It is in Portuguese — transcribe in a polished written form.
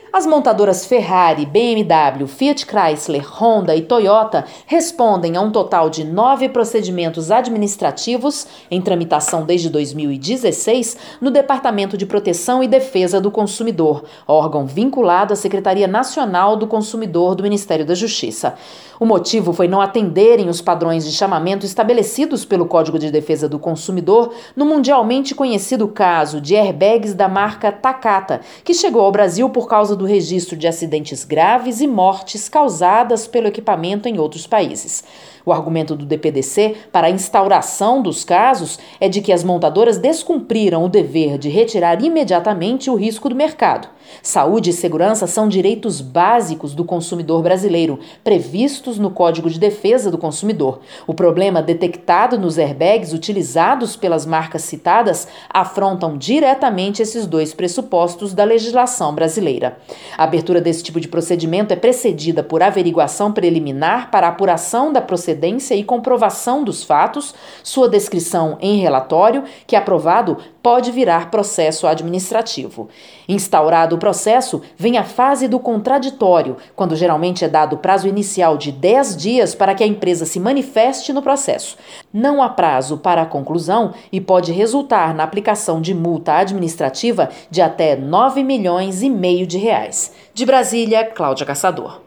As montadoras Ferrari, BMW, Fiat Chrysler, Honda e Toyota respondem a um total de 9 procedimentos administrativos em tramitação desde 2016 no Departamento de Proteção e Defesa do Consumidor, órgão vinculado à Secretaria Nacional do Consumidor do Ministério da Justiça. O motivo foi não atenderem os padrões de chamamento estabelecidos pelo Código de Defesa do Consumidor no mundialmente conhecido caso de airbags da marca Takata, que chegou ao Brasil por causa do registro de acidentes graves e mortes causadas pelo equipamento em outros países. O argumento do DPDC para a instauração dos casos é de que as montadoras descumpriram o dever de retirar imediatamente o risco do mercado. Saúde e segurança são direitos básicos do consumidor brasileiro, previstos no Código de Defesa do Consumidor. O problema detectado nos airbags utilizados pelas marcas citadas afrontam diretamente esses dois pressupostos da legislação brasileira. A abertura desse tipo de procedimento é precedida por averiguação preliminar para apuração da procedência e comprovação dos fatos, sua descrição em relatório, que, aprovado, pode virar processo administrativo. Instaurado o processo, vem a fase do contraditório, quando geralmente é dado prazo inicial de 10 dias para que a empresa se manifeste no processo. Não há prazo para a conclusão e pode resultar na aplicação de multa administrativa de até R$ 9,5 milhões. De Brasília, Cláudia Caçador.